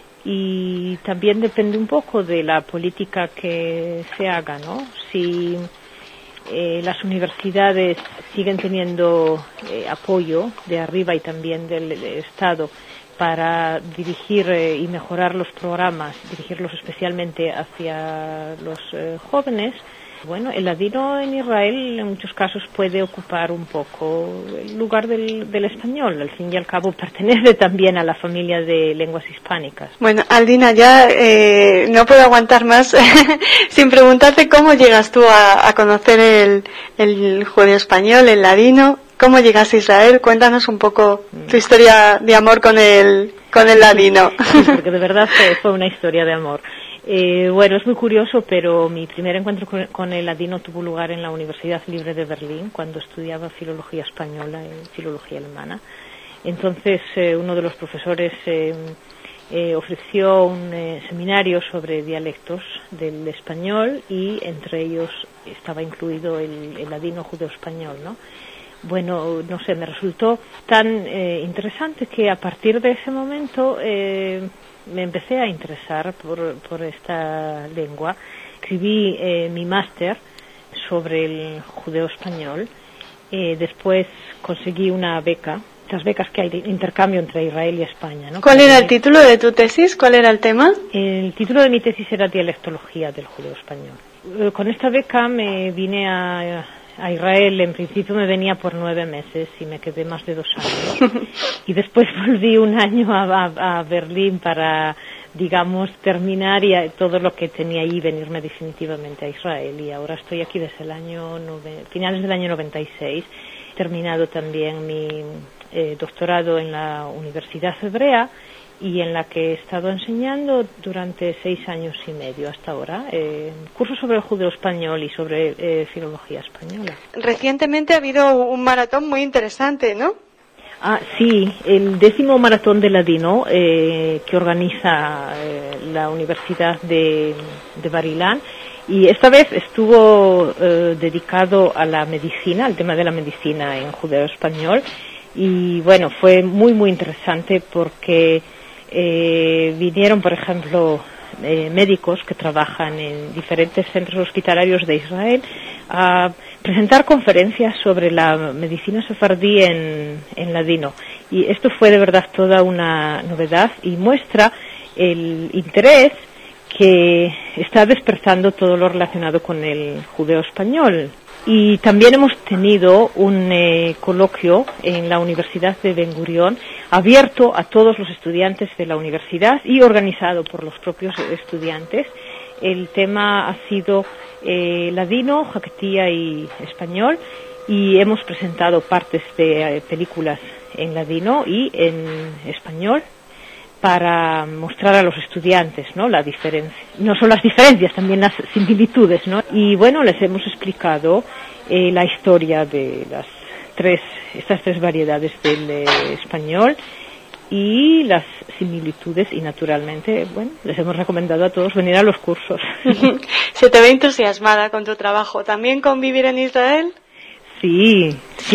y también depende un poco de la política que se haga, ¿no? Si las universidades siguen teniendo apoyo de arriba y también del Estado para dirigir y mejorar los programas, dirigirlos especialmente hacia los jóvenes. Bueno, el ladino en Israel en muchos casos puede ocupar un poco el lugar del español. Al fin y al cabo pertenece también a la familia de lenguas hispánicas. Bueno, Aldina, ya no puedo aguantar más sin preguntarte cómo llegas tú a conocer el judeo español, el ladino. ¿Cómo llegas a Israel? Cuéntanos un poco tu historia de amor con el ladino. Sí, porque de verdad fue una historia de amor. Bueno, es muy curioso, pero mi primer encuentro con el ladino tuvo lugar en la Universidad Libre de Berlín, cuando estudiaba filología española y filología alemana. Entonces, uno de los profesores ofreció un seminario sobre dialectos del español y entre ellos estaba incluido el ladino judeo-español, ¿no? Bueno, no sé, me resultó tan interesante que a partir de ese momento me empecé a interesar por esta lengua. Escribí mi máster sobre el judeo español. Después conseguí una beca, estas becas que hay de intercambio entre Israel y España, ¿no? ¿Cuál era el título de tu tesis? ¿Cuál era el tema? El título de mi tesis era Dialectología del judeo español. Con esta beca me vine a Israel. En principio me venía por 9 meses y me quedé más de 2 años. Y después volví un año a Berlín para, digamos, terminar y todo lo que tenía ahí, venirme definitivamente a Israel. Y ahora estoy aquí desde el finales del año 96. He terminado también mi doctorado en la Universidad Hebrea y en la que he estado enseñando durante 6 años y medio hasta ahora, cursos sobre el judeo español y sobre filología española. Recientemente ha habido un maratón muy interesante, ¿no? Sí, el 10º maratón de ladino que organiza la Universidad de Bar Ilan, y esta vez estuvo dedicado a la medicina, al tema de la medicina en judeo español, y bueno, fue muy muy interesante porque vinieron, por ejemplo, médicos que trabajan en diferentes centros hospitalarios de Israel a presentar conferencias sobre la medicina sefardí en ladino. Y esto fue de verdad toda una novedad y muestra el interés que está despertando todo lo relacionado con el judeo español. Y también hemos tenido un coloquio en la Universidad de Ben Gurión, abierto a todos los estudiantes de la universidad y organizado por los propios estudiantes. El tema ha sido ladino, jaquetía y español, y hemos presentado partes de películas en ladino y en español para mostrar a los estudiantes, ¿no?, la diferencia. No solo las diferencias, también las similitudes, ¿no? Y bueno, les hemos explicado la historia de estas tres variedades del español y las similitudes, y naturalmente, bueno, les hemos recomendado a todos venir a los cursos. Se te ve entusiasmada con tu trabajo. ¿También con vivir en Israel? Sí,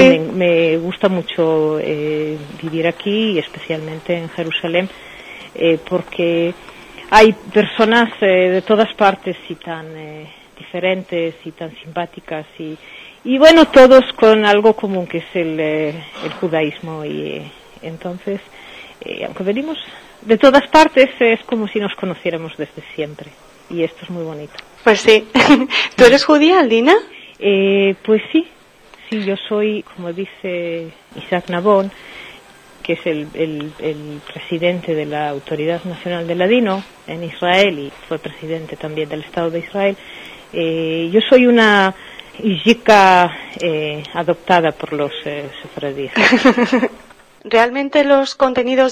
me gusta mucho vivir aquí, y especialmente en Jerusalén, porque hay personas de todas partes y tan diferentes y tan simpáticas y bueno, todos con algo común que es el judaísmo, y entonces aunque venimos de todas partes es como si nos conociéramos desde siempre, y esto es muy bonito. Pues sí. ¿Tú eres judía, Aldina? Pues sí, yo soy, como dice Isaac Nabón, que es el presidente de la Autoridad Nacional del Ladino en Israel y fue presidente también del Estado de Israel. Yo soy una yika adoptada por los sefaradíes. ¿Realmente los contenidos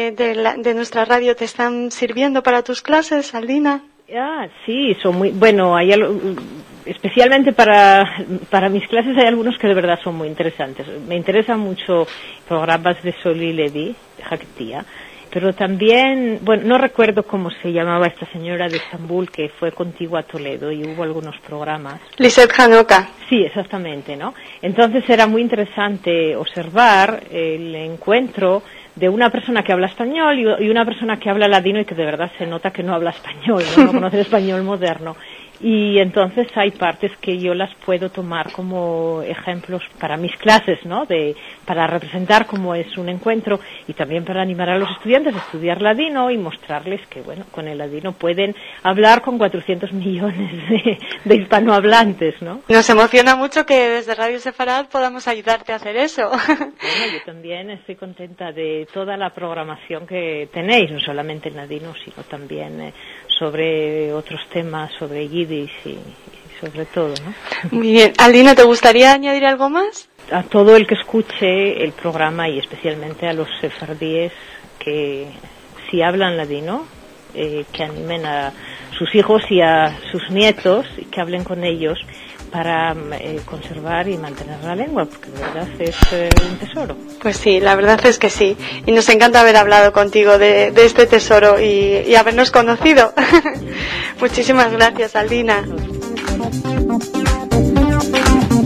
de nuestra radio te están sirviendo para tus clases, Aldina? Sí, son muy... Bueno, hay especialmente para mis clases hay algunos que de verdad son muy interesantes. Me interesan mucho programas de Soli Levi, de Haktia, pero también, bueno, no recuerdo cómo se llamaba esta señora de Estambul que fue contigo a Toledo y hubo algunos programas. Lisette Hanoka. Sí, exactamente, ¿no? Entonces era muy interesante observar el encuentro de una persona que habla español y una persona que habla ladino y que de verdad se nota que no habla español, no conoce el español moderno. Y entonces hay partes que yo las puedo tomar como ejemplos para mis clases, ¿no? Para representar cómo es un encuentro y también para animar a los estudiantes a estudiar ladino y mostrarles que, bueno, con el ladino pueden hablar con 400 millones de hispanohablantes, ¿no? Nos emociona mucho que desde Radio Sefarad podamos ayudarte a hacer eso. Bueno, yo también estoy contenta de toda la programación que tenéis, no solamente en ladino, sino también sobre otros temas, sobre Yiddish y sobre todo, ¿no? Muy bien. Aldina, ¿te gustaría añadir algo más? A todo el que escuche el programa y especialmente a los sefardíes que si hablan ladino, que animen a sus hijos y a sus nietos y que hablen con ellos para conservar y mantener la lengua, porque de verdad es un tesoro. Pues sí, la verdad es que sí. Y nos encanta haber hablado contigo de este tesoro y habernos conocido. Muchísimas gracias, Aldina.